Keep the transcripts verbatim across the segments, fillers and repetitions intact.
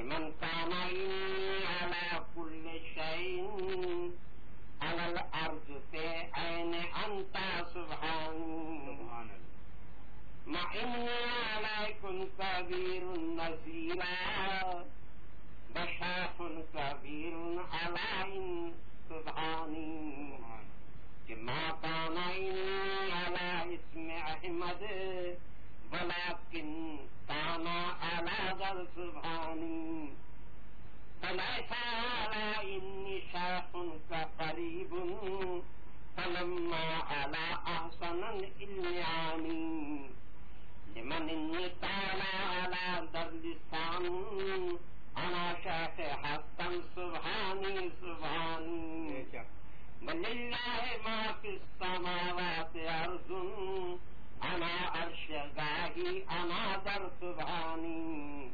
لمن كان إني على كل شيء على الأرض في أين أنت سبحان ما إني عليكم كبير نذيرا بشاف كبير على سبحاني ما كان إني على اسم أحمد ولكن كان على ذا سبحاني فليس على إني شاف كقريب فلما على أحسن الإلياني لمن إني تعالى على ذا اللسان أنا شاف حقا سبحاني سبحاني ولله ما في السماوات أرض أنا عرش غاهي أنا در سبحاني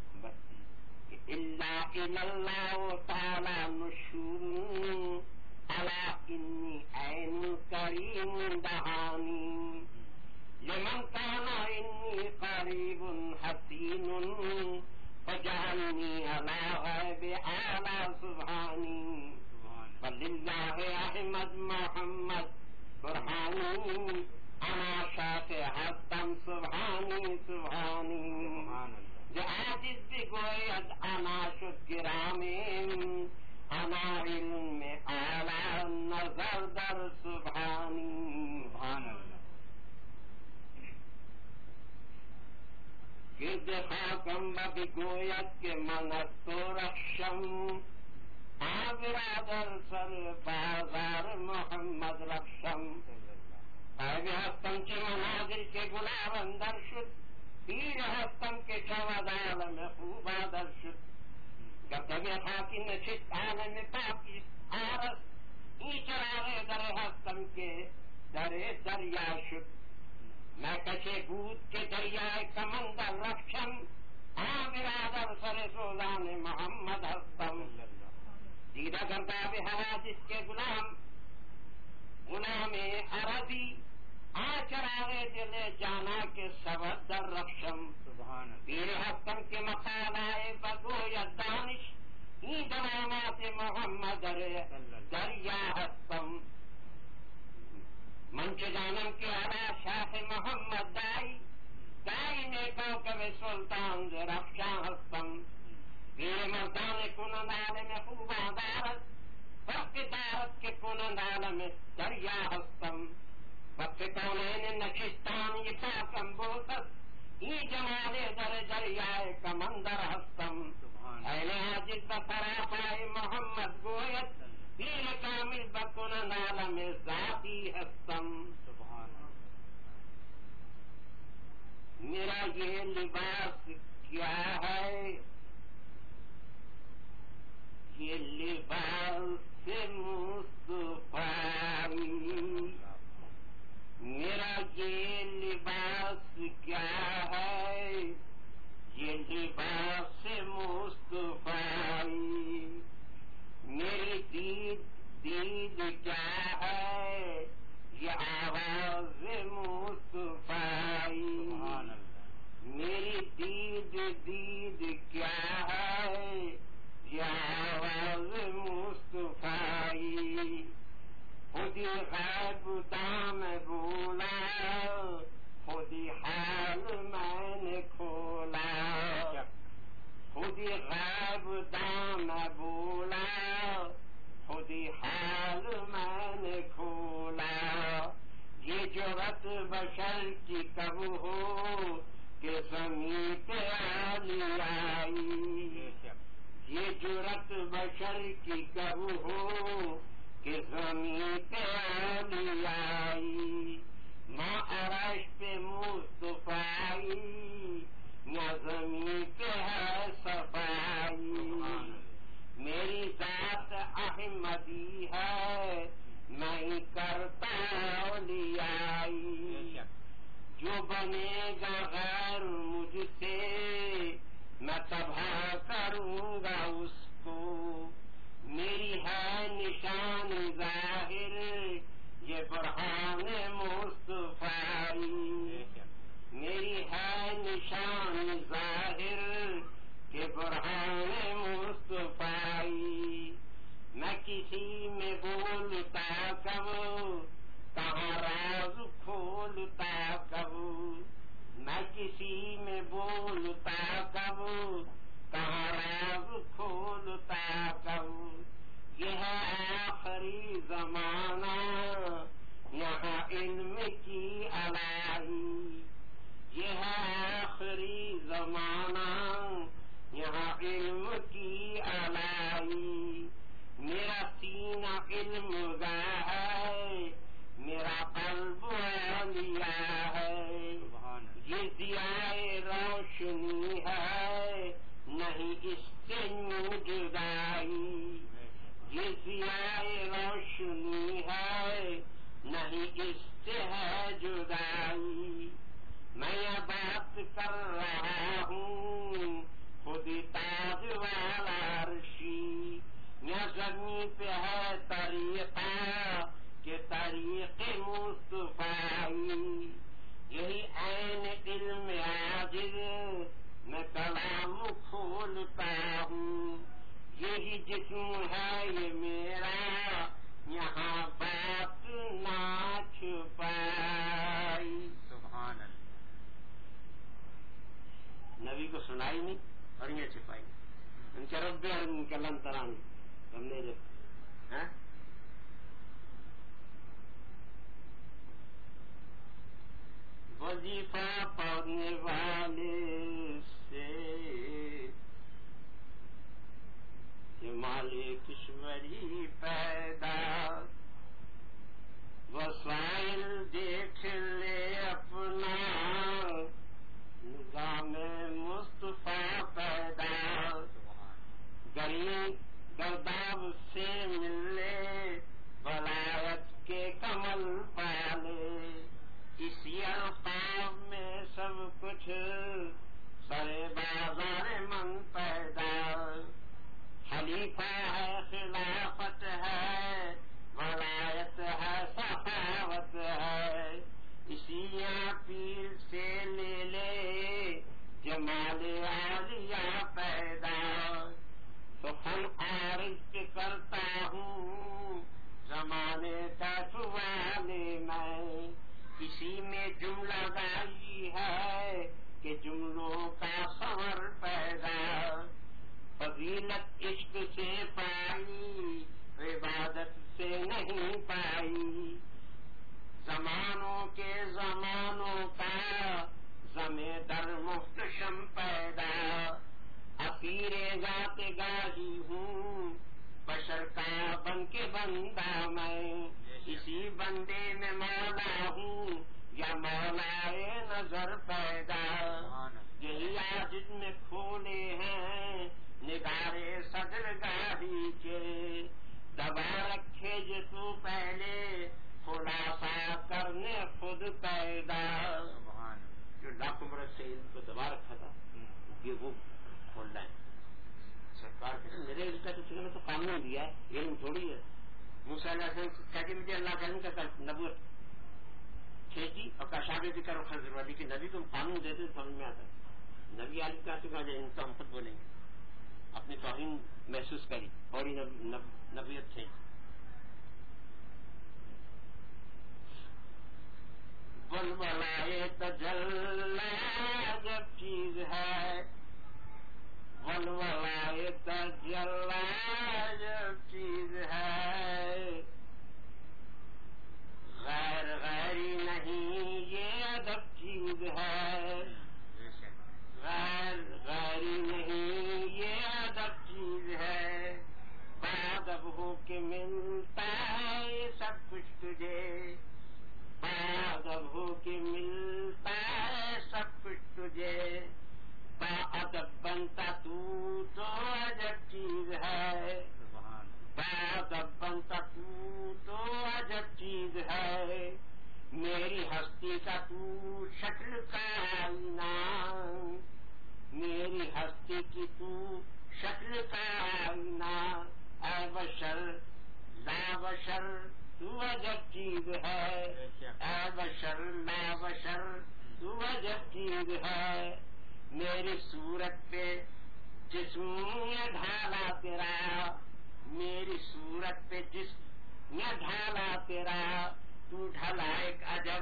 إلا إلى الله تعالى نشور ألا إني عين كريم دعاني لمن كان إني قريب حسين فجعلني على غيب على سبحاني فلله أحمد محمد برهاني أنا شافع حقا سبحاني سبحاني جعاجز بقويد أنا شكرامين أنا علم على النظر در سبحاني سبحان الله گرد خاکم بگوید که من از تو رخشم آبرادر سر بازار محمد رخشم آبی هستم که مناظر که گلاب اندر شد پیر هستم که شود عالم خوب در شد گفتگی خاکی نشد عالم پاکی آرس این چراغ در هستم که در دریا شد میں کشے بود کے دریائے کمندر رخشم ہاں برادر سر سوزان محمد ہستم دیدہ کرتا بے حوادث کے غلام غلام عربی آ چراغے دلے جانا کے سبد در رخشم پیر ہستم کے مقالائے بگویا دانش ہی دلامات محمد دریا ہستم منچ جانم کے علا شاہ محمد دائی دائی نے کوکب سلطان ز رخشاں ہستم پیر مردان کنند عالم خوبا دارت وقت دارت کے کنند عالم دریا ہستم وقت کونین نشستان یہ پاکم بوتت یہ جمال در دریائے کمندر ہستم اہل عاجز بسرا پائے محمد گویت پیر کامل بکنند عالم ذاتی ہستم میرا یہ لباس کیا ہے یہ لباس مصطفی میرا یہ لباس کیا ہے یہ لباس مصطفی میری دید دید کیا ہے یہ آواز مصطفی میری دید دید کیا ہے یہ آواز مصطفی خودی غیب دام بولا خودی حال میں نے کھولا خودی غیب دام بولا خودی حال میں نے کھولا یہ جرأت بشر کی کب ہو کہ زمین پہ علی آئی یہ جرأت بشر کی کب ہو کہ زمین پہ علی آئی ماں عرش پہ مصطفی یا زمین پہ ہے صفائی میری ذات احمدی ہے میں کرتا اولیائی جو بنے گا غیر مجھ سے میں تباہ کروں گا اس کو میری ہے نشان ظاہر یہ برہان مصطفی میری ہے نشان ظاہر کہ برہان ہے کسی میں بولتا کب کہاں راز کھولتا کب یہ ہے آخری زمانہ یہاں علم کی الائی یہ ہے آخری زمانہ یہاں علم کی الائی میرا سینہ علم گاہ ہے میرا قلب اولیاء ہے یہ ضیائے روشنی ہے نہیں اس سے جدائی یہ ضیائے روشنی ہے نہیں اس سے ہے جدائی میں یہ بات کر رہا ہوں خود تاج والا عرشی یہ زمین پہ ہے طریقہ کہ طریق مصطفی یہی عین علم عاجز میں کلام کھولتا ہوں یہی جسم ہے یہ میرا یہاں بات نہ چھپائی سبحان اللہ. نبی کو سنائی نہیں اور یہ چھپائی ان کے رب اور ان کے لن تران ہم نے جو وظیفہ پڑھنے والے سے کہ مالک کشوری پیدا وسائل دیکھ لے اپنا نظام مصطفیٰ پیدا غریب گرداب سے ملے ولایت کے کمل پالے اسی القاب میں سب کچھ سرے بازار من پیدا خلیفہ ہے خلافت ہے ولایت ہے سخاوت ہے اسی پیر سے لے لے جمال عالیہ پیدا تو خل عارف کرتا ہوں زمانے کا سوانے میں اسی میں جملہ داری ہے کہ جملوں کا خبر پیدا فضیلت عشق سے پائی عبادت سے نہیں پائی زمانوں کے زمانوں کا زمیں در محتشم پیدا اسیر ذات گاہی ہوں بشر کا بن کے بندہ میں اسی بندے میں مولا ہوں یا مولا نظر پیدا یہی عاجز میں کھولے ہیں نگارے صدر گاہی کے دبا رکھے جو تو پہلے خلاصہ کرنے خود پیدا جو لاکھوں برس سے ان کو دبا رکھا تھا یہ وہ کھول رہے ہیں سرکار کے میرے علم کا تو تمہیں تو قانون دیا ہے علم تھوڑی ہے موسیٰ علیہ السلام کہتے مجھے اللہ کا علم کا نبوت کھینچی اور کشاگے بھی کرو خضر والی کہ نبی تم قانون دیتے سمجھ میں آتا ہے نبی عالم کا چکا ان تو ہم خود بولیں گے اپنی توہین محسوس کری اور نبیت تھے ولولائے تجلا جب چیز ہے ولولائے تجلا جب چیز ہے غیر غیری نہیں یہ ادب چیز ہے غیر غیری نہیں یہ ادب چیز ہے بادب ہو کے ملتا ہے یہ سب کچھ تجھے بادب ہو کے ملتا ہے سب کچھ تجھے بادب بنتا تو تو عجب چیز ہے بادب بنتا تو تو عجب چیز ہے میری ہستی کا تو شکل کا آئینہ میری ہستی کی تو شکل کا آئینہ اے بشر لا بشر تو عجب چیز ہے اے بشر لا بشر تو عجب چیز ہے میری صورت پہ جسم میں ڈھالا تیرا میری صورت پہ جسم میں ڈھالا تیرا تو ڈھلا ایک عجب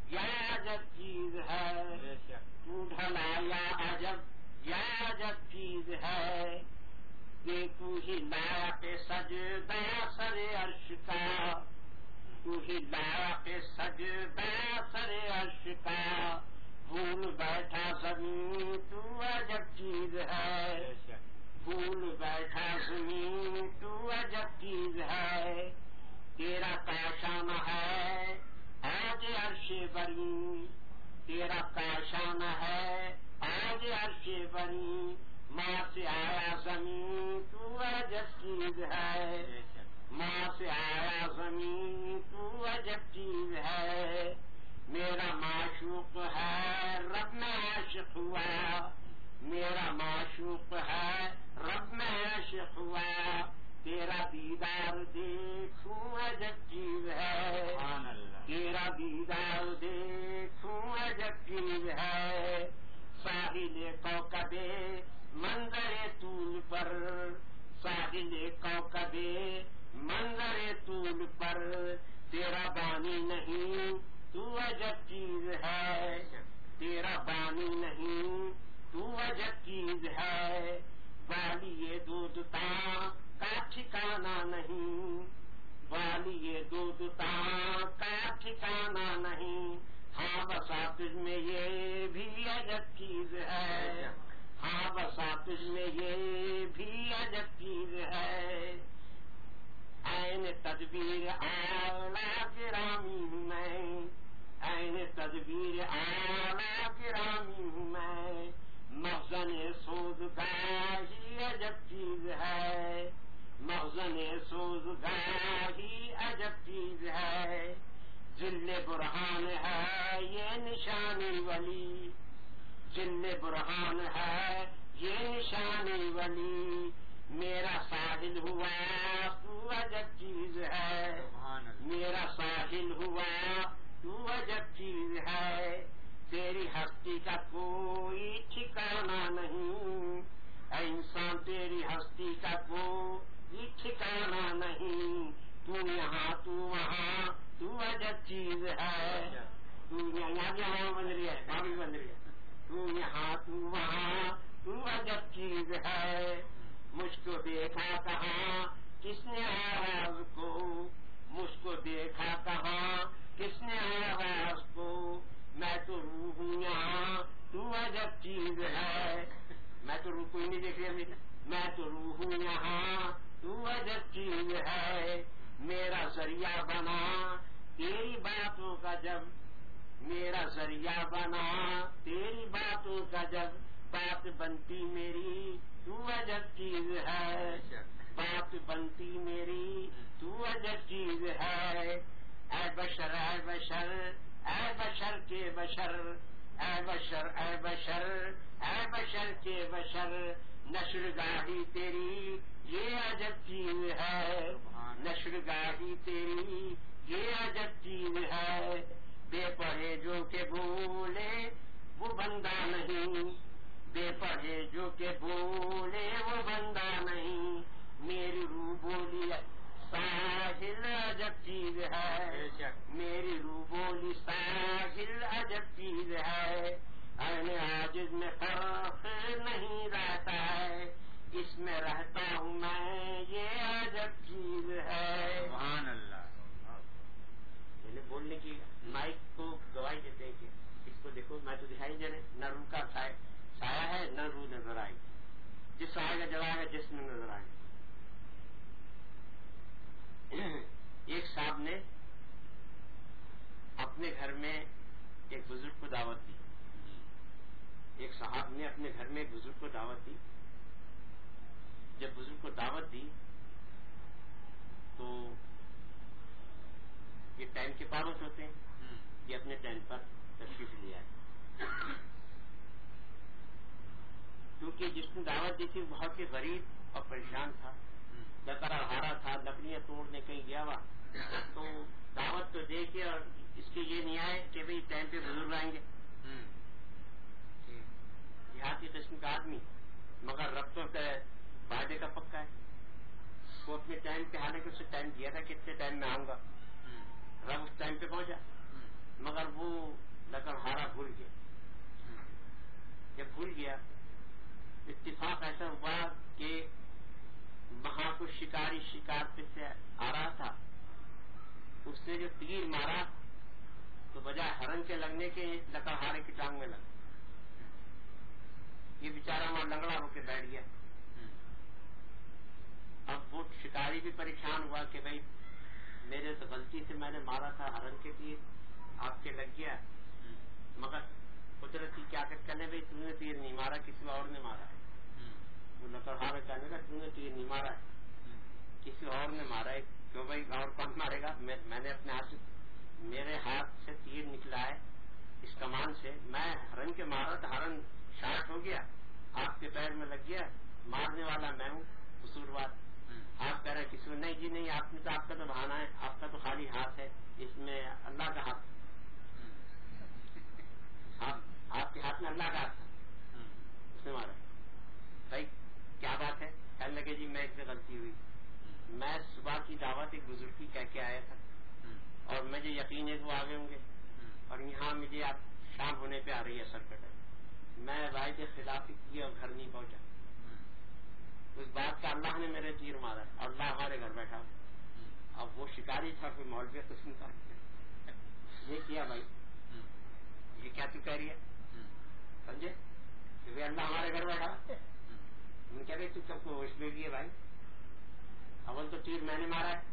یا عجب چیز ہے، تو ڈھلا یا عجب یا عجب چیز ہے، کہ تو ہی لائق سجدہ سر عرش کا، تو ہی لائق سجدہ سر عرش کا، بھول بیٹھا زمین تو عجب چیز ہے، بھول بیٹھا زمین تو عجب چیز ہے، تیرا کاشان ہے آج عرش بری، تیرا کاشان ہے آج عرش بری، ماں سے آیا زمین تو عجب چیز ہے، ماں سے آیا زمین تو عجب چیز ہے، میرا معشوق ہے رب میں عاشق ہوا، میرا معشوق ہے رب میں عاشق ہوا، تیرا دیدار دیکھوں عجب چیز ہے، تیرا دیدار دیکھوں عجب چیز ہے، ساحل کوکب منظر طول پر، ساحل کوکب منظر طول پر، تیرا بانی نہیں تو عجب چیز ہے، تیرا بانی نہیں تو عجب چیز ہے، والی دودتا کا ٹھکانا نہیں، والی دودتا کا ٹھکانا نہیں، ہاں بسا تجھ میں یہ بھی عجب چیز ہے، ہاں بسا تجھ میں یہ بھی عجب چیز ہے، عین تدبیر اعلیٰ گرامی ہوں میں، عین تدبیر اعلیٰ گرامی ہوں میں، مخزن سوزگاہی عجب چیز ہے، مخزن سوزگاہی عجب چیز ہے، ذل برہان ہے یہ نشانی ولی، ذل برہان ہے یہ نشانی ولی، میرا ساحل ہوا تو عجب چیز ہے، میرا ساحل ہوا تو عجب چیز ہے، تیری ہستی کا کوئی ٹھکانا نہیں، اے انسان تیری ہستی کا کوئی ٹھکانا نہیں، تو یہاں تو وہاں تو عجب چیز ہے، تو یہاں یہاں بن رہی ہے وہاں بھی بن رہی ہے، تو یہاں تو وہاں تو عجب چیز ہے، مجھ کو دیکھا کہاں کس نے آواز کو، مجھ کو دیکھا کہاں کس نے آواز کو، میں تو روح ہوں یہاں تو عجب چیز ہے، میں تو روح کوئی نہیں دیکھ رہی میری، میں تو روح ہوں یہاں تو عجب چیز ہے، میرا ذریعہ بنا تیری باتوں کا جب، میرا ذریعہ بنا تیری باتوں کا جب، بات بنتی میری تو عجب چیز ہے، بات بنتی میری تو عجب چیز ہے، اے بشر اے بشر اے بشر کے بشر، اے بشر اے بشر اے بشر کے بشر، نشر گاہی تیری یہ عجب چیز ہے، نشر گاہی تیری یہ عجب چیز ہے، بے پڑھے جو کہ بولے وہ بندہ نہیں، بے پڑھے جو کہ بولے وہ بندہ نہیں، میری روح بولی ساحل عجب چیز ہے، میری روح بولی ساحل عجب چیز ہے، اہل عاجز میں فرق نہیں رہتا ہے، اس میں رہتا ہوں میں یہ عجب چیز ہے، سبحان اللہ، یعنی بولنے کی مائک کو گواہی دیتے ہیں کہ اس کو دیکھو میں تو دکھائی دے رہے، نہ روح کا سایہ ہے نہ روح نظر آئی، جس آئے گا جب آئے گا جس میں نظر آئے گا۔ ایک صاحب نے اپنے گھر میں ایک بزرگ کو دعوت دی، ایک صاحب نے اپنے گھر میں ایک بزرگ کو دعوت دی، جب بزرگ کو دعوت دی تو یہ ٹائم کے پابند ہوتے ہیں، یہ اپنے ٹائم پر تشریف لے آئے، کیونکہ جس نے دعوت دی تھی بہت ہی غریب اور پریشان تھا، لکڑا ہارا تھا، لکڑیاں توڑنے کہیں گیا ہوا، تو دعوت تو دے کے اور اس کی یہ نہیں آئے کہ بھئی ٹائم پہ بزرگ آئیں گے، دیہاتی قسم کا آدمی مگر ربطوں کا وعدے کا پکا ہے، وہ اپنے ٹائم پہ، حالانکہ اسے ٹائم دیا تھا کتنے ٹائم میں آؤں گا، رب اس ٹائم پہ پہنچا، مگر وہ لکڑہارا بھول گیا. جب بھول گیا اتفاق ایسا ہوا کہ وہاں کچھ شکاری شکار پہ سے آ رہا تھا. اس نے جو تیر مارا تو بجائے ہرن کے لگنے کے لکڑہارے کی ٹانگ میں لگا. یہ بیچارہ وہاں لنگڑا ہو کے بیٹھ گیا. اب وہ شکاری بھی پریشان ہوا کہ بھائی میرے تو غلطی سے میں نے مارا تھا ہرن کے تیر, آپ کے لگ گیا, مگر قدرتی کیا کرنے بھائی تم نے تیر نہیں مارا, کسی اور نے مارا ہے. وہ لکڑہارا کہنے کا تم نے تیر نہیں مارا ہے, کسی اور نے مارا ہے. کیوں بھائی اور کون مارے گا؟ میں نے اپنے ہاتھ سے, میرے ہاتھ سے تیر نکلا ہے اس کمان سے, میں ہرن کے مارا تو ہرن شارٹ ہو گیا, آپ کے پیر میں لگ گیا, مارنے والا میں ہوں, قصوروار. آپ کہہ رہے کسی نہیں جی نہیں, آپ نے تو آپ کا تو بہانا ہے, آپ کا تو خالی ہاتھ ہے, اس میں اللہ کا ہاتھ, آپ کے ہاتھ میں اللہ کا ہاتھ تھا, اس نے مارا. بھائی کیا بات ہے؟ کہنے لگے جی میں سے غلطی ہوئی, میں صبح کی دعوت ایک بزرگ کی کہہ کے آیا تھا اور مجھے یقین ہے وہ آگے ہوں گے, اور یہاں مجھے آپ شام ہونے پہ آ رہی ہے سرکٹ ہے, میں رائے کے خلاف کی اور گھر نہیں پہنچا. اس بات کا اللہ نے میرے تیر مارا اور اللہ ہمارے گھر بیٹھا. اب وہ شکاری تھا, کوئی مولوی قسم کا, یہ کیا بھائی, یہ کیا تو کہہ رہی ہے, سمجھے کہ اللہ ہمارے گھر بیٹھا. ہم کہہ رہے تو سب کو ہوش میں بھی ہے بھائی, اول تو تیر میں نے مارا ہے,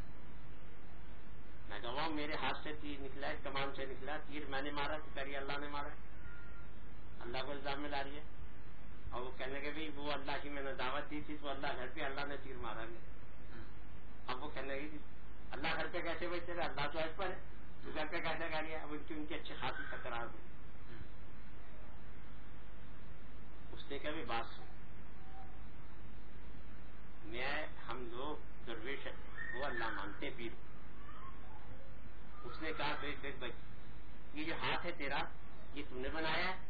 میں کہا میرے ہاتھ سے تیر نکلا ہے, کمان سے نکلا, تیر میں نے مارا, تو کہہ رہی اللہ نے مارا, اللہ کو الزام میں لا رہی ہے. اور وہ کہنے کے بھی وہ اللہ کی میں نے دعوت دی تھی تو اللہ گھر پہ, اللہ نے تیر مارا گیا. اب وہ کہنے لگی اللہ گھر پہ کیسے بھائی تیرا, اللہ تو ایس پر ہے, تو گھر پہ کیسے کہہ لیا. اب ان کی ان کی اچھی خاصی تکرار ہوئی. اس نے کہا بھی بات سن, میں ہم لوگ درویش وہ اللہ مانتے پیر. اس نے کہا دیکھ دیکھ بھائی یہ جو ہاتھ ہے تیرا یہ تو نے بنایا ہے,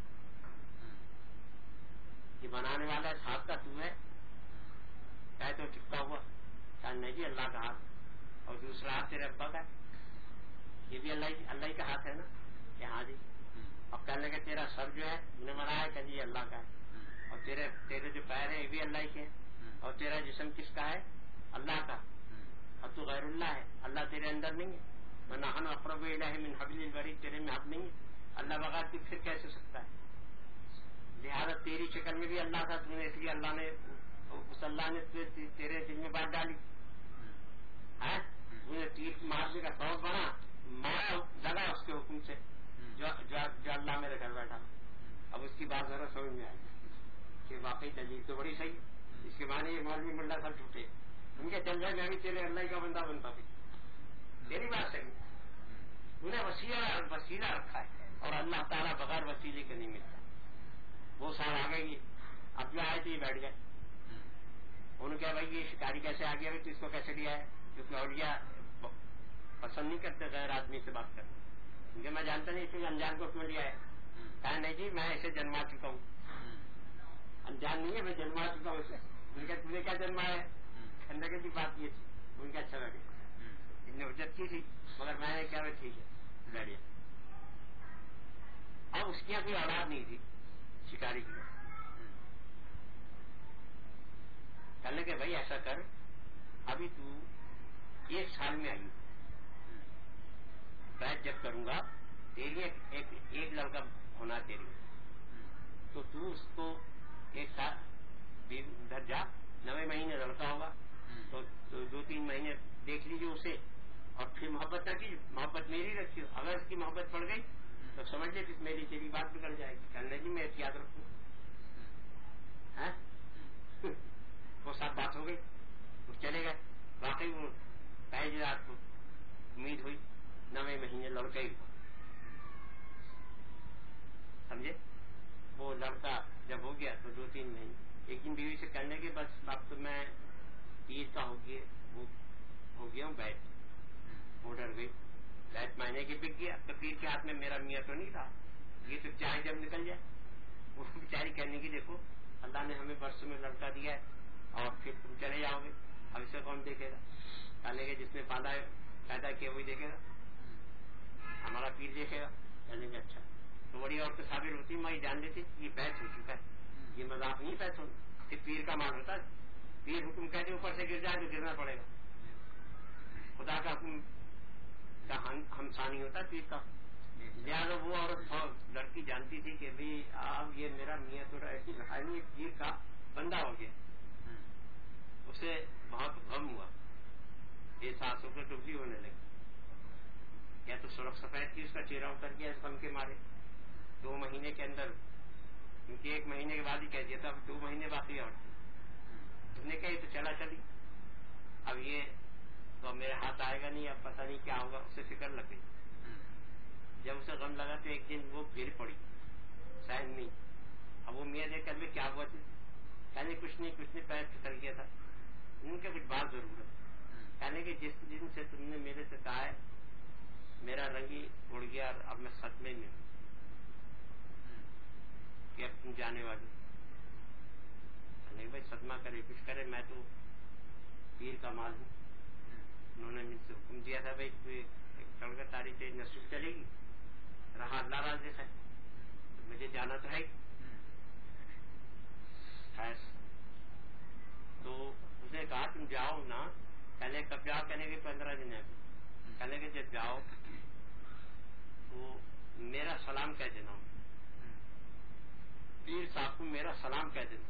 یہ بنانے والا اس ہاتھ کا تو ہے, کہے تو چپکا ہوا, کہا نہیں جی اللہ کا ہاتھ, اور دوسرا ہاتھ تیرے ابا کا ہے, یہ بھی اللہ اللہ کا ہاتھ ہے نا, کہ ہاں جی. اب کہنے لگے تیرا سر جو ہے تو نے بنایا, کہ جی اللہ کا ہے, اور تیرے تیرے جو پیر ہیں یہ بھی اللہ کے ہیں, اور تیرا جسم کس کا ہے, اللہ کا, اب تو غیر اللہ ہے, اللہ تیرے اندر نہیں ہے. ونحن اقرب الیہ من حبل الورید, تیرے میں حب نہیں ہے, اللہ بغیر تو پھر کیسے سکتا ہے. لہٰذا تیری شکل میں بھی اللہ تھا, تم نے اس لیے اللہ نے اس اللہ نے تیرے دل میں بات ڈالی, تمہیں تیر مارنے کا شوق بنا, مارا لگا اس کے حکم سے, جو, جو, جو اللہ میرے گھر بیٹھا. اب اس کی بات ذرا سمجھ میں آئی کہ واقعی دلیل تو بڑی صحیح, اس کے معنی یہ مولوی ملا سب جھوٹے, ان کے چل جائے میں بھی تیرے اللہ کا بندہ بنتا بھی, تیری بات صحیح. انہیں وسیلہ وسیلہ رکھا ہے, اور اللہ تعالیٰ بغیر وسیلے کے نہیں ملتا. وہ سال آ گئے, اب جو آئے تھے یہ بیٹھ گئے. انہوں نے کہا بھائی یہ شکاری کیسے آ گیا, تو اس کو کیسے لیا ہے, کیونکہ اولیاء پسند نہیں کرتے غیر آدمی سے بات کرنا, کیونکہ میں جانتا نہیں اس انجان کو کیوں لیا ہے. کہا نہیں جی میں اسے جنما چکا ہوں, انجان نہیں ہے, میں جنما چکا ہوں اسے. ان کا تمہیں کیا جنما ہے, کھندے کی بات یہ تھی. ان کا اچھا لگے, ان نے حجت کی تھی, مگر میں نے کیا بھائی ٹھیک ہے بیٹھے. اب اس کی کوئی اولاد نہیں تھی شکاری کی. کہنے لگے بھائی ایسا کر, ابھی تو ایک سال میں آئی, بیت جب کروں گا تیری ایک, ایک, ایک لڑکا ہونا تیری, تو تو اس کو ایک سال ادھر جا, نوے مہینے لڑکا ہوگا تو, تو دو تین مہینے دیکھ لیجیے اسے, اور پھر محبت نہ کیجیے, محبت میری رکھیے. اگر اس کی محبت پڑ گئی تو سمجھ لے کہ میری تیری بات بگڑ جائے گی. کہنے جی میں احتیاط رکھوں. وہ ساتھ بات ہو گئی, وہ چلے گئے. واقعی وہ پہلی رات کو امید ہوئی نوے مہینے لڑکا ہی ہوا, سمجھے. وہ لڑکا جب ہو گیا تو دو تین مہینے ایک دن بیوی سے کہنے کے بس اب تو میں تیر کا ہو گیا, وہ ہو گیا ہوں بیت, وہ ڈر گئی. بیت مہینے کے بک گیا تو تیر کے ہاتھ میں میرا میاں تو نہیں تھا, یہ تو چاہے جب نکل جائے. وہ بیچاری کہنے کی دیکھو اللہ نے ہمیں برسوں میں لڑکا دیا ہے اور پھر تم چلے جاؤ گے, اب اسے کون دیکھے گا. کہنے کے جس نے پالا پیدا کیا وہی دیکھے گا. ہمارا پیر دیکھے گا. کہنے کہ اچھا. تو بڑی عورت صابر ہوتی میں جان لیتی یہ بیت ہو چکا ہے, یہ مذاق نہیں بیت ہو, کہ پیر کا مال ہوتا ہے. پیر حکم کہتے اوپر سے گر جائے تو گرنا پڑے گا. خدا کا حکم کا ہمسانی ہوتا ہے پیر کا. لہٰذا وہ عورت لڑکی جانتی تھی کہ بھی اب یہ میرا میاں تو ایسی نہیں پیر کا بندہ ہو گیا. اسے بہت غم ہوا, یہ سانسوں پہ ڈبلی ہونے لگی. یا تو سرخ سفید کی اس کا چہرہ اتر گیا اس غم کے مارے. دو مہینے کے اندر, کیونکہ ایک مہینے کے بعد ہی کہہ دیا تھا اب دو مہینے باقی اور اس نے کہا یہ تو چلا چلی, اب یہ تو میرے ہاتھ آئے گا نہیں, اب پتہ نہیں کیا ہوگا. اسے فکر لگ گئی. جب اسے غم لگا تو ایک دن وہ گر پڑی شاید نہیں. اب وہ میاں دیکھ کر بھی کیا ہوا تھی, کہنے کچھ نہیں کچھ نہیں پیر پھسل گیا تھا. ان کے کچھ بات ضرور ہے. کہنے کہ جس دن سے تم نے میرے سے کہا ہے میرا رنگ ہی اڑ گیا اور اب میں صدمے میں ہوں کہ اب تم جانے والی. کہنے بھائی صدمہ کرے کچھ کرے, میں تو پیر کا مال ہوں. انہوں نے مجھ سے حکم دیا تھا بھائی چڑھ کر تاریخ نصیب چلے گی, رہا اللہ رازق ہے, مجھے جانا تو ہے. خیر تو اس نے کہا تم جاؤ نا. کہنے کب جاؤ, کہنے کے پندرہ دن ہے. کہنے کہ جب جاؤ تو میرا سلام کہہ دینا, پیر صاحب کو میرا سلام کہہ دینا.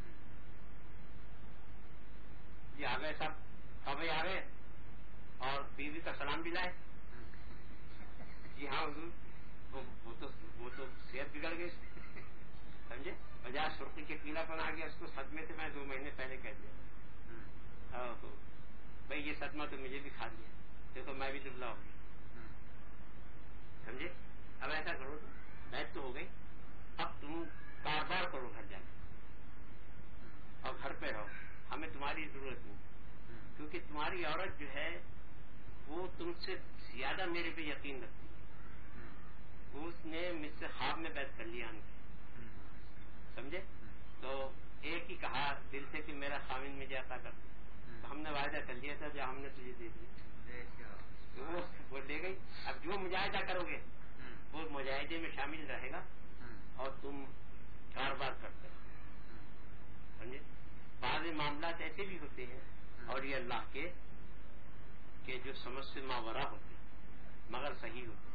جی آ گئے صاحب, کب آ گئے اور بیوی کا سلام بھی لائے. جی ہاں حضور, وہ تو وہ تو صحت بگڑ گئی سمجھے, بجائے سرخی کے پیلا پن آ گیا اس کو صدمے سے میں دو مہینے پہلے کہہ دیا. بھائی یہ صدمہ تو مجھے بھی کھا لیا, دیکھو میں بھی دبلا ہوں سمجھے. اب ایسا کرو بیت تو ہو گئی, اب تم کاروبار کرو گھر جا کے اور گھر پہ رہو, ہمیں تمہاری ضرورت نہیں. کیونکہ تمہاری عورت جو ہے وہ تم سے زیادہ میرے پہ یقین رکھتی ہے. اس نے مجھ سے خواب میں بیت کر لیا سمجھے. تو ایک ہی کہا دل سے کہ میرا خامن مجھے عطا کر. تو ہم نے وعدہ کر لیا تھا جو ہم نے تجھے دے دیا, وہ لے گئی. اب جو مجاہدہ کرو گے وہ مجاہدے میں شامل رہے گا اور تم کاروبار کرتے سمجھے. بعض معاملات ایسے بھی ہوتے ہیں اور یہ اللہ کے کہ جو سمجھ سے ماورا ہوتے مگر صحیح ہوتے.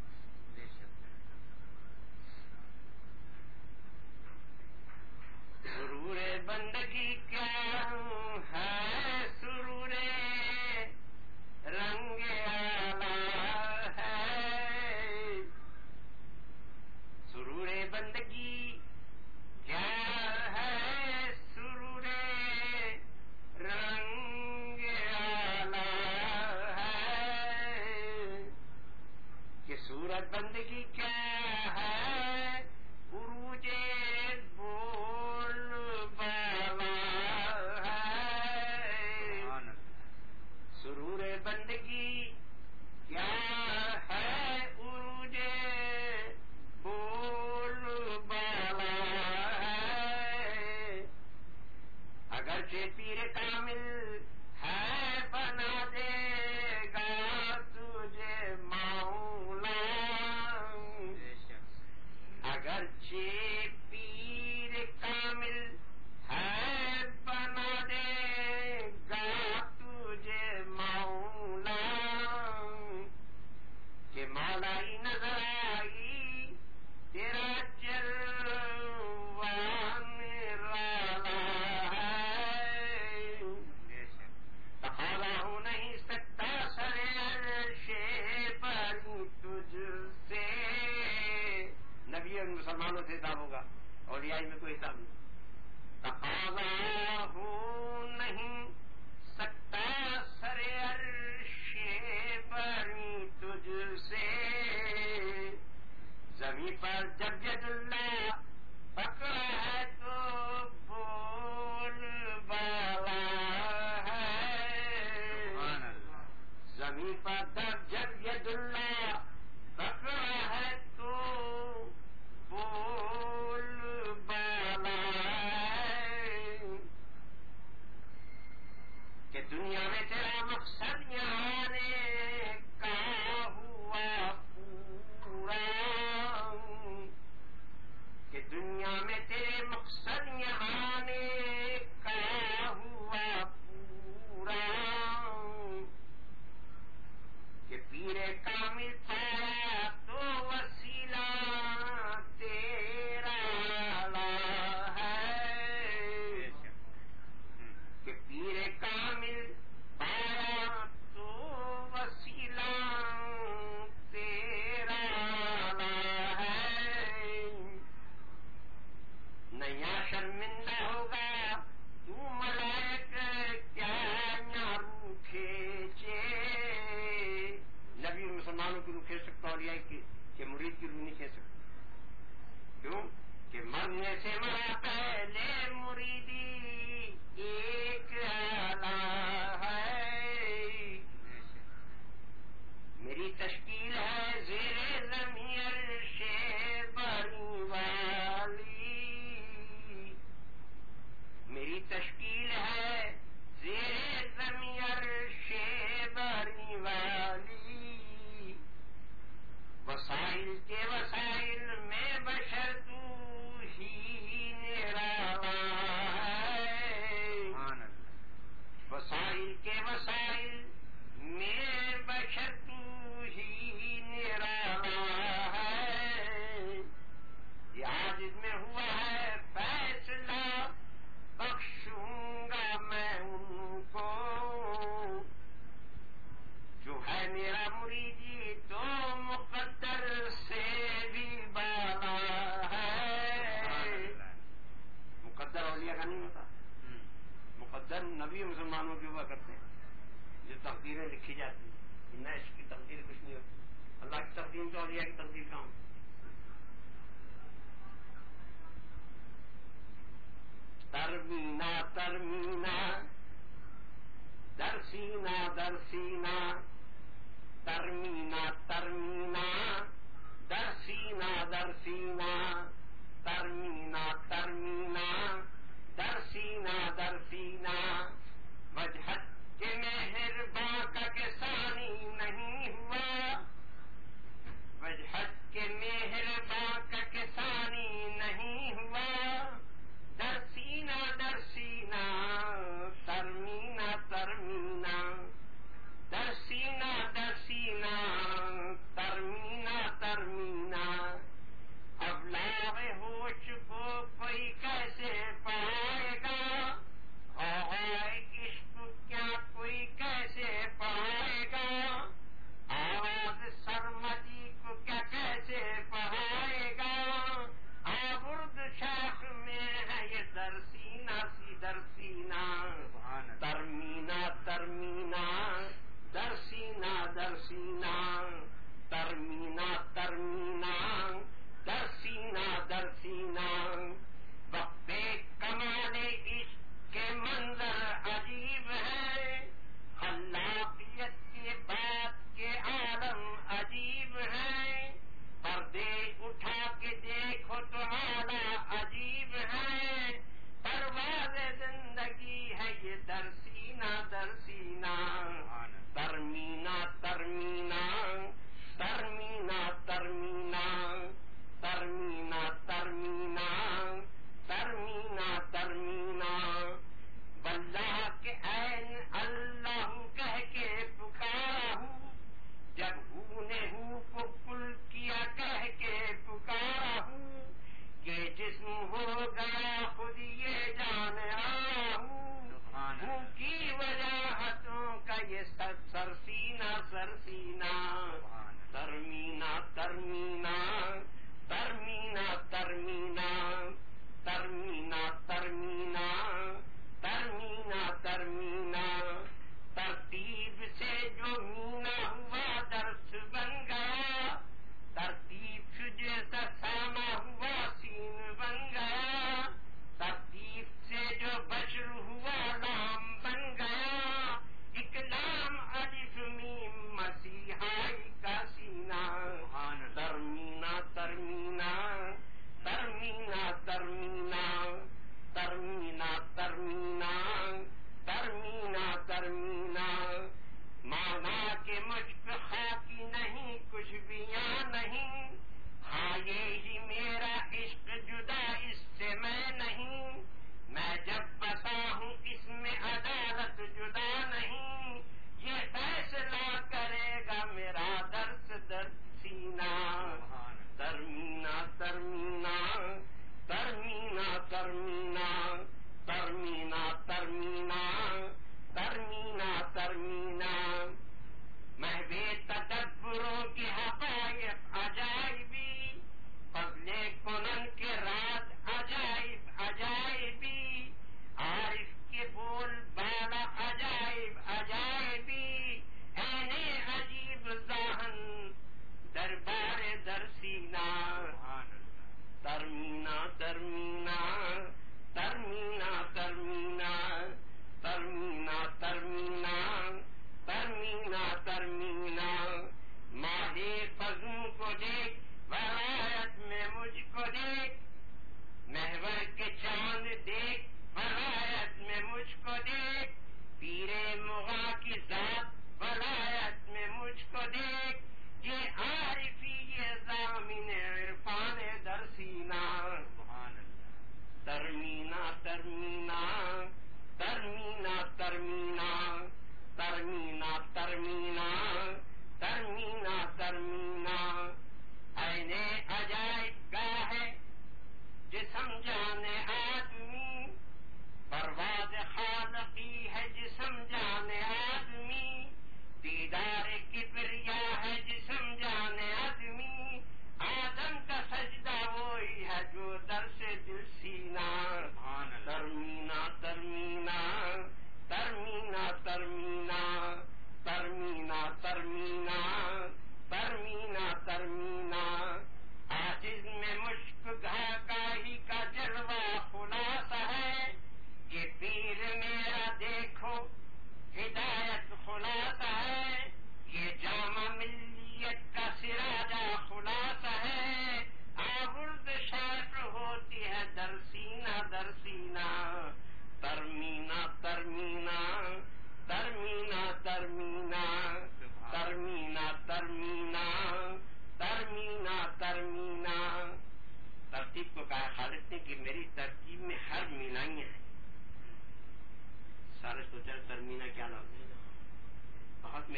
سرور بندگی کیا ہے, سرور رنگ آلہ ہے. سرور بندگی کیا ہے, سرور رنگ آلہ ہے. کہ صورت بندگی کیا ہے, عروج بول بالا ہے. سرور بندگی کیا ہے, عروج بول بالا ہے. اگرچہ پیر کامل ہے بنا دے گا تجھے مولا. اگرچہ پیر کامل ہے بنا دے گا تجھے مولا. کہ مولائی نظر آئی تیرا جلوان رالا ہے. تقاضا ہو نہیں سکتا سر عرش پر تجھ سے. نبی اور مسلمانوں سے حساب ہوگا, اولیاء میں کوئی حساب نہیں. تقاضا ہو نہیں سکتا سر عرش پر تجھ سے. زمین پر جب ید اللہ پکڑا ہے تو بول بالا ہے. زمین پر جب ید اللہ پکڑا ہے تو بول بالا ہے. کہ دنیا میں تیرا مقصد یہاں آنے کا ہوا پورا کامل پایا تو وسیلہ تیرا ہے، نیا شرمندہ ہوگا تو ملائک کیا روح کھینچے. نبی مسلمانوں کی روح کھینچ سکتا اور یہ کہ مرید کی روح نہیں کھینچ سکتا. کیوں کہ مرنے سے مرا پہلے مریدی ایک آلہ ہے. میری تشکیل ہے زیر زمین عرش بری والی، میری تشکیل ہے زیر زمین عرش بری والی. وسائل کے وسائل میں بشر تو ہی نرالا ہے، وسائل کے وسائل میں بشر تو ہی نرالا ہے. یہ عاجز میں ہوا ہے فیصلہ بخشوں گا میں ان کو، جو ہے میرا مریدی تو مقدر سے بھی بالا ہے. مقدر اولیاء کا نہیں ہوتا، مقدر نبی مسلمانوں کے ہوا کرتے ہیں جو تقدیریں لکھی جاتی ہیں. اس کی تقدیر کچھ نہیں ہوتی، اللہ کی تقدیر تو اولیاء کی تقدیر کہاں ہوتی. ترمینا ترمینا درسینا درسینا ترمینا ترمینا درسینا درسینا ترمینا ترمینا درسینا درسینا. وجہت کے مہرباں کا کسانی نہیں ہوا، وجہت کے مہرباں کا کسانی نہیں ہوا. درسینا درسینا ترمینا ترمینا درسینا درسینا ترمینا ترمینا. ابلاغ ہوش کو کوئی کیسے پائے گا، عشق کیا کوئی کیسے پائے گا، آواز سرمدی کو کیا کیسے پڑھائے گا. آبرد شاخ میں ہے یہ درسینا سی درسینا. ترمینا ترمینا درسینا درسینا ترمینا ترمینا درسینا درسینا. وقت کمال عشق کے منظر عجیب ہے، خلاقیت کے بات کے عالم عجیب ہے. پردے اٹھا کے دیکھو تو حالہ عجیب ہے. پرواز زندگی ہے یہ درسینا درسینا. ترمینا ترمینا ترمینا ترمینا ترمینا ترمینا ترمینا ترمینا. واللہ کے عین اللہ کہہ کے پکارا ہوں، جب ہوں نے ہوں کو کل کیا کہہ کے پکارا ہوں، کہ جسم ہو گیا خود یہ جان آیا ہوں. ہوں کی وجاہتوں کا یہ سر سرسینہ سرسینہ. ترمینا ترمینا ترمینا ترمینا ترمینا ترمینا ترمینا ترمینا. ترتیب سے جو مینا ہوا درس بن گیا، ترتیب جیسا ساما ہوا سین بن گیا. ترتیب سے جو بشر ہوا نام بن گیا، ایک نام الف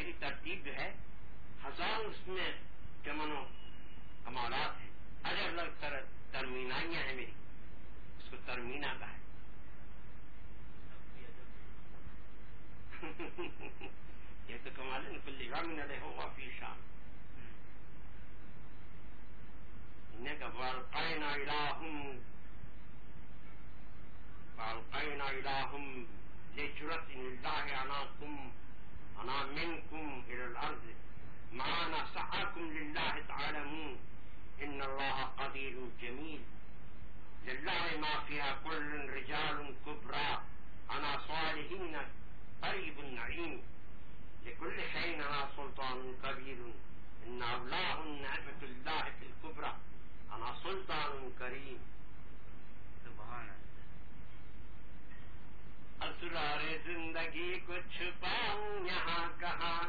میری ترتیب جو ہے ہزاروں اس میں چمن و کمالات ہیں، الگ الگ طرح ترمینائیاں ہیں میری، اس کو ترمینا کا ہے یہ تو کمال ہے، کل یوم نلہوا فی شام انک والقینا الہم والقینا الہم لجرت للہ عناکم انا منکم الى الارض معانا سعاکم للہ تعلمون ان اللہ قدیر جمیل للہ ما فیہا کل رجال کبرا انا صالحین قریب النعیم لكل شيء أنا سلطان كبير إن أولاه نعمة الله في الكبرى أنا سلطان كريم سبحان اسرار زندگی کو چھپاؤں یہاں کہاں،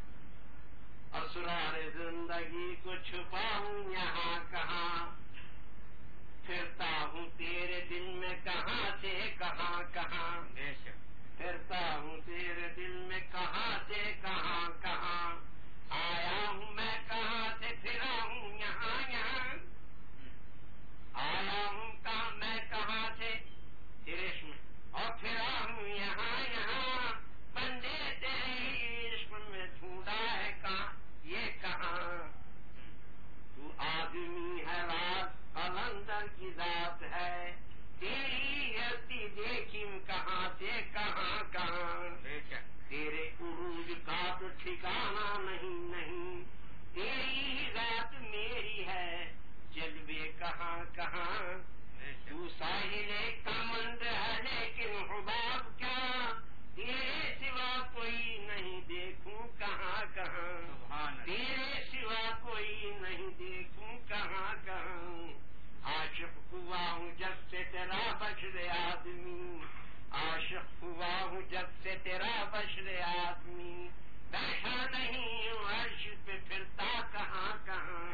اسرار زندگی کو چھپاؤں یہاں کہاں، پھرتا ہوں تیرے دل میں کہاں سے کہاں کہاں، پھرتا ہوں تیرے دل میں کہاں سے کہاں کہاں، آیا ہوں میں کہاں سے پھرا ہوں یہاں یہاں، آیا ہوں کہاں میں کہاں سے تیرے عشق میں اور پھرا ہوں یہاں یہاں، بندے تیرے عشق میں ڈھونڈا ہے کہاں یہ کہاں، تو آدمی ہے راز قلندر کی ذات ہے، تیری ہستی دیکھی کہاں سے کہاں کہاں، تیرے عروج کا تو ٹھکانا نہیں نہیں، تیری ذات میری ہے جلوے کہاں کہاں، تو ساحل کمند ہے لیکن حباب کیا، تیرے سوا کوئی نہیں دیکھوں کہاں کہاں، تیرے سوا کوئی نہیں دیکھوں کہاں کہاں، عاشق ہوا ہوں جب سے تیرا بشر آدمی، عاشق ہوا ہوں جب سے تیرا بشر آدمی، بیٹھا نہیں ہوں عرش پہ پھرتا کہاں کہاں،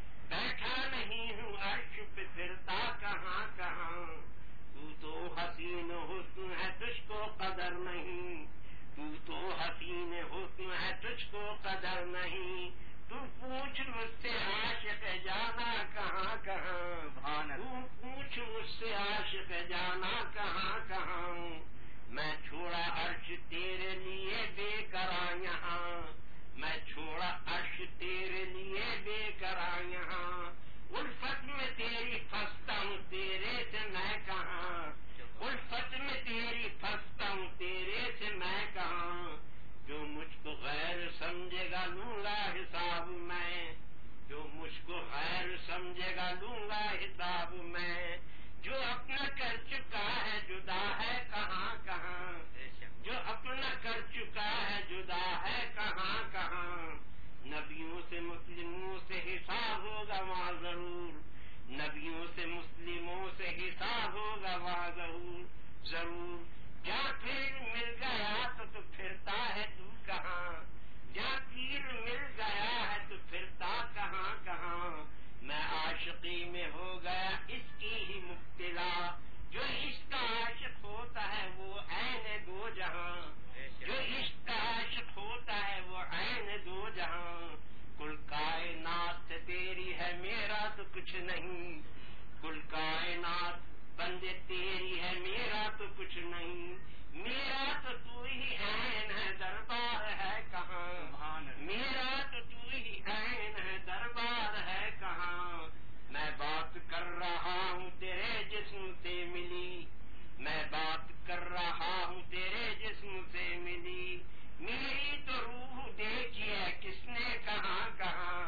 بیٹھا نہیں ہوں عرش پہ پھرتا کہاں کہاں، تو تو حسین حسن ہے تجھ کو قدر نہیں، تو تو حسین حسن ہے تجھ کو قدر نہیں، تو پوچھ مجھ سے عاشق جانا کہاں کہاں، تو پوچھ مجھ سے عاشق جانا کہاں کہاں، میں چھوڑا عرش تیرے لیے بے قرار یہاں، میں چھوڑا عرش تیرے لیے بے قرار یہاں، الفت میں تیری پھنستا ہوں تیرے سے میں کہاں، الفت میں تیری پھنستا ہوں تیرے سے میں کہاں، جو مجھ کو غیر سمجھے گا لوں گا حساب میں، جو مجھ کو غیر سمجھے گا لوں گا حساب میں، جو اپنا کر چکا ہے جدا ہے کہاں کہاں، جو اپنا کر چکا ہے جدا ہے کہاں کہاں، نبیوں سے مسلموں سے حساب ہوگا وہاں ضرور، نبیوں سے مسلموں سے حساب ہوگا وہاں ضرور ضرور، جہاں پیر مل گیا تو تو پھرتا ہے تو کہاں، جہاں پیر مل گیا ہے تو پھرتا کہاں کہاں، میں عاشقی میں ہو گیا اس کی ہی مبتلا، جو عشق کا عاشق ہوتا ہے وہ عین دو جہاں، جو عشق کا عاشق ہوتا ہے وہ عین دو جہاں، کل کائنات سے تیری ہے میرا تو کچھ نہیں، کل کائنات بندے تیری ہے میرا تو کچھ نہیں، میرا تو تو ہی عین ہے دربار ہے کہاں، میرا تو تو ہی عین ہے دربار ہے کہاں، میں بات کر رہا ہوں تیرے جسم سے ملی، میں بات کر رہا ہوں تیرے جسم سے ملی، میری تو روح دیکھی ہے کس نے کہاں کہاں،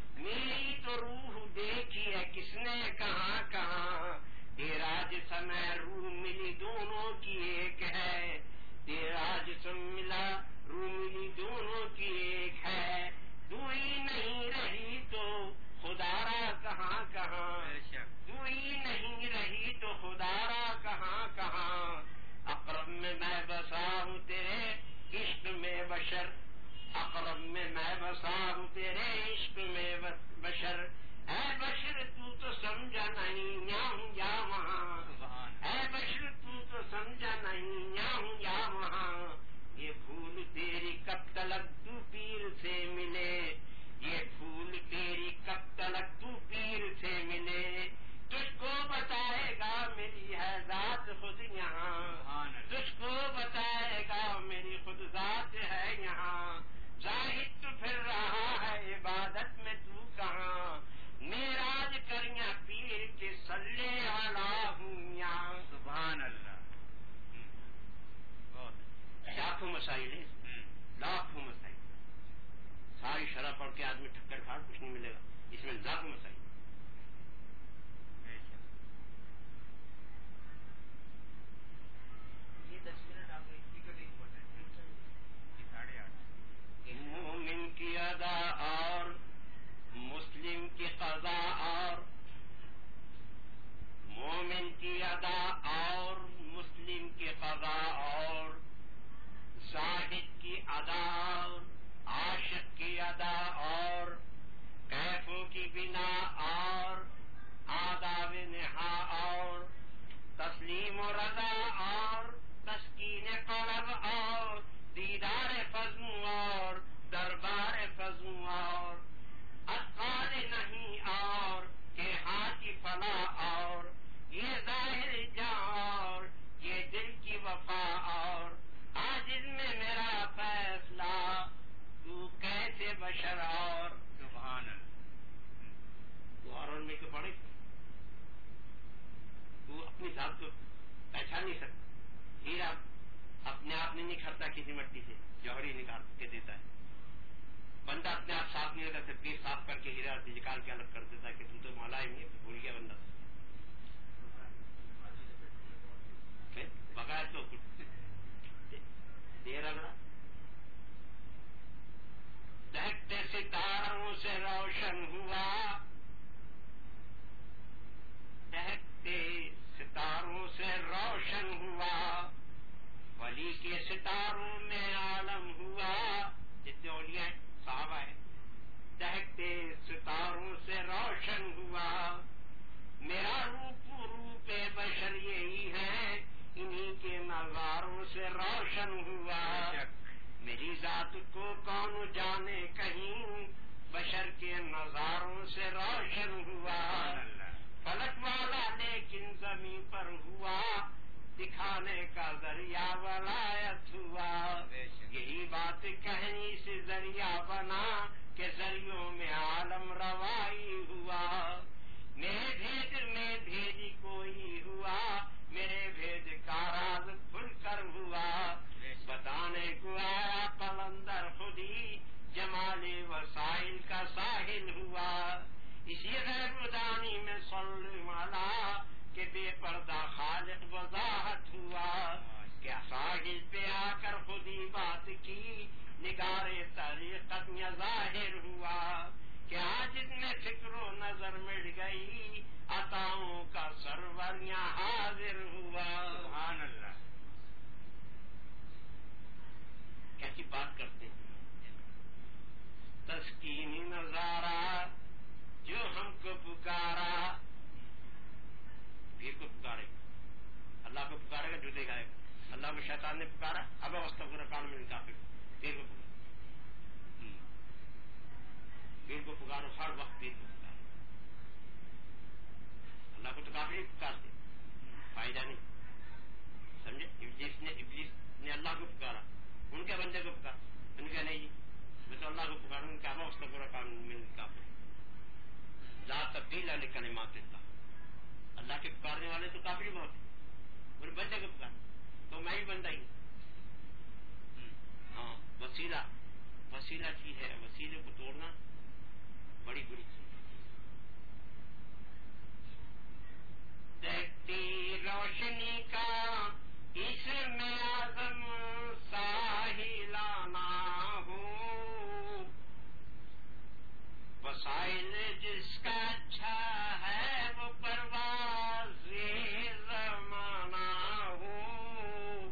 میری تو روح دیکھی ہے کس نے کہاں کہاں، تیرا جسم ہے روح ملی دونوں کی ایک ہے، تیرا جسم ملا روح ملی دونوں کی ایک ہے، تو ہی نہیں رہی تو خدا را کہاں کہاں، تو ہی نہیں رہی تو خدا را کہاں کہاں، اقرب میں میں بسا ہوں تیرے عشق میں بشر، اقرب میں میں بسا ہوں تیرے عشق میں بشر، اے بشر تو تو سمجھا نہیں یا ہوں یا وہاں، اے بشر تو تو سمجھا نہیں یا ہوں یا وہاں، یہ بھول تیری کب تلک تو پی مسائل ہیں، لاکھوں مسائل. ساری شرح پڑھ کے آدمی ٹھکر کھاڑ کچھ نہیں ملے گا، اس میں لاکھوں مسائل. یہ دس منٹ آپ ساڑھے آٹھ. مومن کی ادا اور مسلم کی قضا اور مومن کی ادا اور مسلم کی قضا اور زاہد کی ادا اور عاشق کی ادا اور کیفوں کی بنا اور آداب نہا اور تسلیم و رضا اور تسکین قلب اور دیدار فضو اور دربار فضو اور اطفال نہیں اور کہ ہاتھ کی فلاح اور یہ ظاہر جاں اور یہ دل کی وفا اور عاجز میں میرا فیصلہ تو کیسے بشر اور سبحان تو اور میں کو پڑھے تو اپنی ذات کو پہچان نہیں سکتا. ہیرا اپنے آپ نہیں نکھرتا کسی مٹی سے، جوہری نکال کے دیتا ہے. بندہ اپنے آپ صاف نہیں ہوتا، پیر صاف کر کے ہیرا نکال کے الگ کر دیتا ہے کہ تم تو مولا ہی نہیں بھول گیا بندہ. بغیر تو دیر اگڑا دہتے ستاروں سے روشن ہوا، دہتے ستاروں سے روشن ہوا، ولی کے ستاروں میں عالم ہوا. جتنے اولیاء ہیں صحابہ ہیں، دہتے ستاروں سے روشن ہوا. میرا روپ روپ بشر یہی ہے، انہی کے نظاروں سے روشن ہوا. میری ذات کو کون جانے کہیں، بشر کے نظاروں سے روشن ہوا. فلک والا لیکن زمین پر ہوا، دکھانے کا ذریعہ ولایت ہوا. یہی بات کہنی سے ذریعہ بنا کہ ذریعوں میں عالم روائی ہوا. میرے بھید میں بھیدی کوئی ہوا، میرے بھید کا راز کھل کر ہوا. بتانے کو آیا قلندر خودی، جمال وسائل کا ساحل ہوا. اسی غیب دانی میں صلی والا کہ بے پردہ خالق وضاحت ہوا. کیا ساحل پہ آ کر خودی بات کی، نگارے طریقت میں ظاہر ہوا. کہ عاجز میں فکر و نظر مٹ گئی، عطاؤں کا سرور یہاں حاضر ہوا. سبحان اللہ. کیسی بات کرتے ہیں. تسکینی نظارہ جو ہم کو پکارا، پیر کو پکارے اللہ کو پکارے گا جدے گائے گا. اللہ کو شیطان نے پکارا، اب استغفر کان میں کافر. پیر کو پکارا، پیر کو پکارو ہر وقت پیر کو پکارو. اللہ کو تو کافر ہی پکارتے، فائدہ نہیں. سمجھے؟ ابلیس نے ابلیس نے اللہ کو پکارا، ان کے بندے کو پکارا. ان کا نہیں جی میں تو اللہ کو پکاروں کہ اب استغفر کان میں کافر. لا تبدیل لکلمات اللہ. اللہ کے پکارنے والے تو کافی بہت ہیں، اور بندے کو پکار تو میں ہی بندہ ہی. ہاں وسیلہ وسیلہ چیز ہے، وسیلے کو توڑنا بڑی بری چیز. دیکھتی روشنی کا اس میں اعظم ساحلانا ہو، وسائل جس کا اچھا ہے وہ پرواز زمانہ ہو.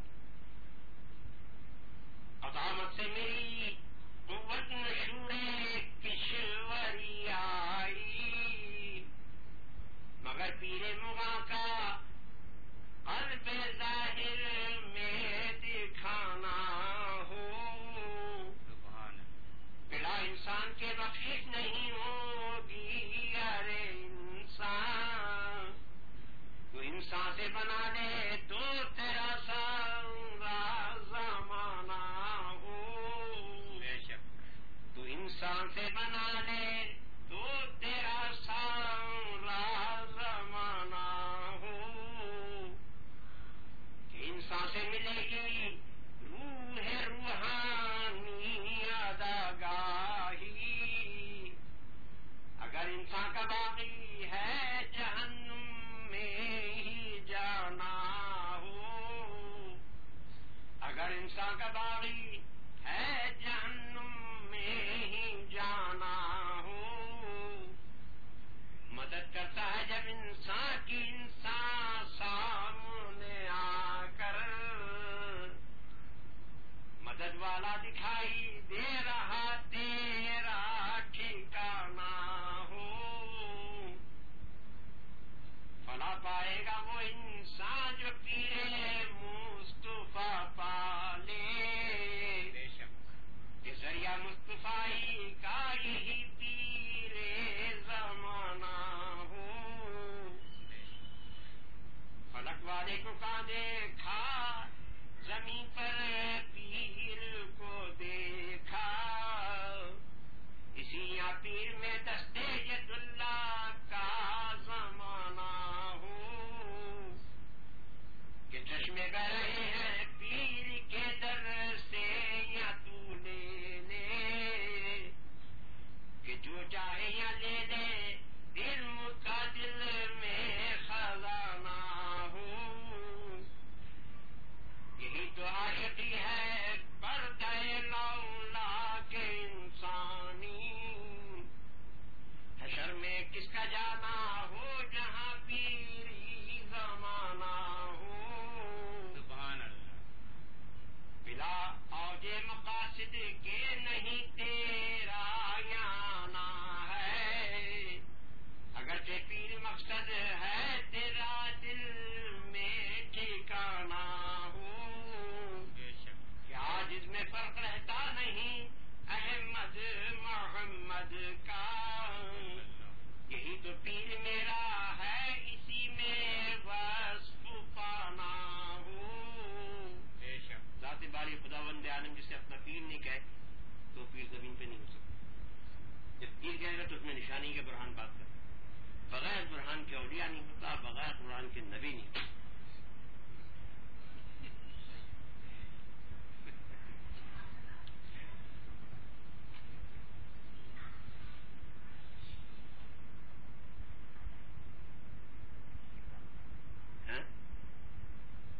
عظامت سے میری قوت نشورے کشوری آئی، مگر پیر مغاں کا قلب ظاہر میں دکھانا فلا دکھائی دے رہا تیرا ٹھکانا ہو، فلا پائے گا وہ انسان جو پیرے مصطفیٰ پالے، بے شک کہ ذریعہ مصطفیٰ کا یہی پیرے زمانہ ہو، فلک والے کو کہاں دیکھا زمین پر پیر کو دیکھا، اسی یہاں پیر میں دستے ید اللہ کا زمانہ ہو، کہ چشمے بہ رہے ہیں پیر کے در سے یا تو لے لے، کہ جو چاہے یا لے لے علم کا دل میں خزانہ ہو، یہی تو عاشقی ہے پردہ لولا کے انسانی، حشر میں کس کا جانا ہو جہاں پیری زمانہ ہو، سبحان اللہ بلا اوج مقاصد کے نہیں تیرا یانا ہے، اگرچہ پیر مقصد ہے تیرا دل میں ٹھکانا ہو، بے شک کہ آج اس میں فرق رہتا نہیں احمد محمد کا، یہی تو پیر میرا ہے اسی میں وصف پانا ہو، بے شک ذات باری خداوند عالم جسے اپنا پیر نہیں کہے تو پیر زمین پہ نہیں ہو سکتا، جب پیر کہے گا تو اس میں نشانی کے برہان بات کرے، بغیر برہان کے اولیاء نہیں ہوتا، بغیر قرآن کے نبی نہیں ہوتا۔